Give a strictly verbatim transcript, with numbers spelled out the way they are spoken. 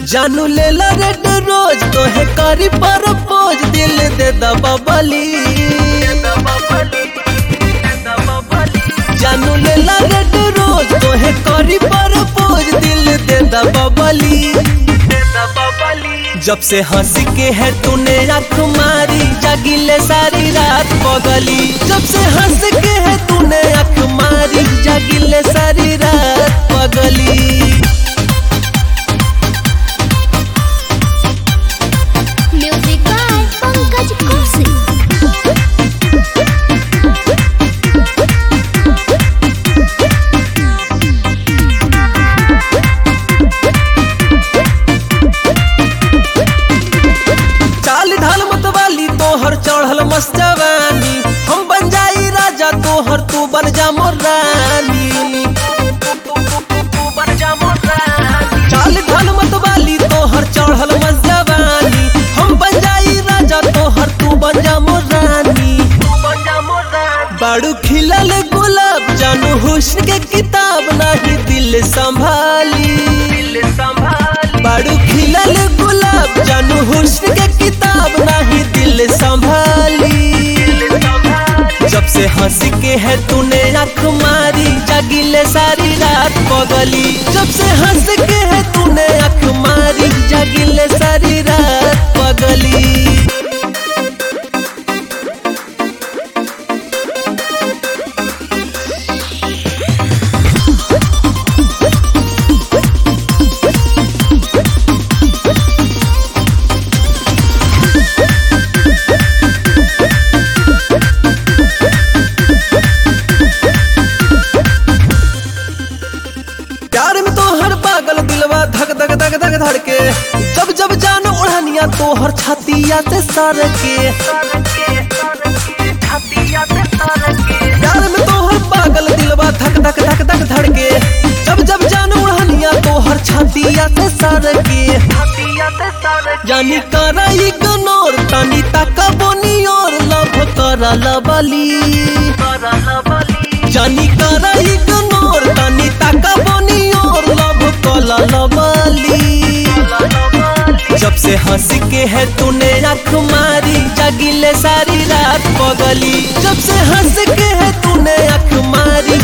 जानू ले ला रेड रोज तो है करी परपोज दिल दे दबा बली। जानू ले ला रेड रोज तो है करी परपोज दिल दे दबा बली। जब से हंस के है तूने आँख मारी जागिले सारी रात पगली। जब से हंस के है तूने आँख मारी जागिले सारी रात पगली। Music by Pankaj Kaushik. चाल ढाल मतवाली तोहर चढ़ल मस्त जवानी, हम बन जाई राजा तोहर तू बन जा मोर रानी। चाल ढाल मतवाली तोहर चढ़ल मस्त जवानी, हम बन जाई राजा तोहर तू बन जा मोर रानी। बाड़ू खिलल गुलाब जानू हुस्न के किताब नाही दिल संभाली। बाड़ू खिलल गुलाब जानू हुस्न के किताब नाही दिल संभाली। जब से हंस के है तूने आँख मारी जागिले सारी रात पगली। जब से हंस के है तूने आँख मारी जागिले सारी रात पगली। प्यार में तोहर पागल दिलवा धक धक धक धक धड़के। जब जब जान ओढ़निया तोहर छातिया से सर के। प्यार में तोहर पागल दिलवा धक धक धक धक धड़के। जब जब जान ओढ़निया तोहर छातिया से सर के। जानी करा इग्नोर तानी ताका बोनी और लव करा लबली। जानी करा इग्नोर तानी ताका बोनी और लव कला लबली। जब से हंस के है तूने आँख मारी जागिले सारी रात पगली। जब से हंस के है तूने आँख मारी